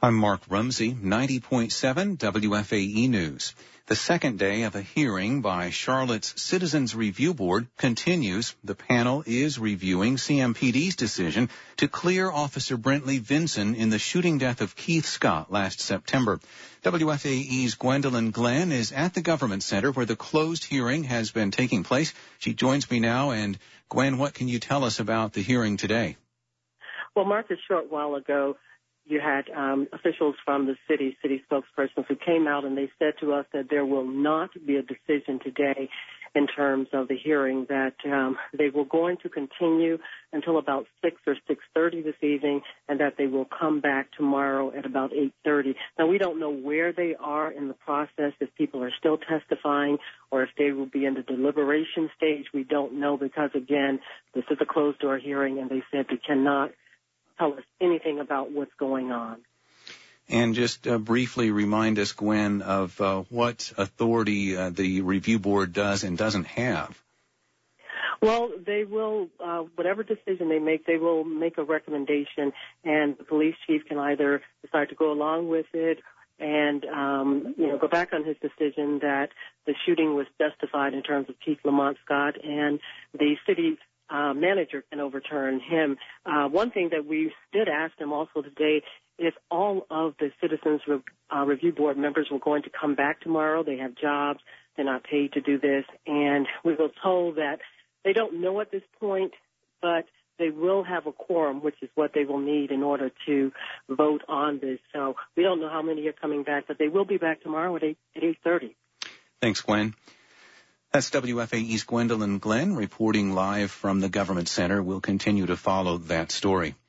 I'm Mark Rumsey, 90.7 WFAE News. The second day of a hearing by Charlotte's Citizens Review Board continues. The panel is reviewing CMPD's decision to clear Officer Brentley Vinson in the shooting death of Keith Scott last September. WFAE's Gwendolyn Glenn is at the Government Center where the closed hearing has been taking place. She joins me now. And Gwen, what can you tell us about the hearing today? Well, Mark, a short while ago, you had officials from the city spokespersons who came out and they said to us that there will not be a decision today in terms of the hearing, that they were going to continue until about 6 or 6:30 this evening, and that they will come back tomorrow at about 8:30. Now, we don't know where they are in the process, if people are still testifying or if they will be in the deliberation stage. We don't know because, again, this is a closed-door hearing, and they said they cannot tell us anything about what's going on. And just briefly remind us, Gwen, of what authority the review board does and doesn't have. Well, they will, whatever decision they will make a recommendation, and the police chief can either decide to go along with it and, go back on his decision that the shooting was justified in terms of Keith Lamont Scott, and the city manager can overturn him. One thing that we did ask them also today, if all of the Citizens Review Board members were going to come back tomorrow. They have jobs. They're not paid to do this. And we were told that they don't know at this point, but they will have a quorum, which is what they will need in order to vote on this. So we don't know how many are coming back, but they will be back tomorrow at 8:30. Thanks, Gwen. That's WFAE's Gwendolyn Glenn reporting live from the Government Center. We'll continue to follow that story.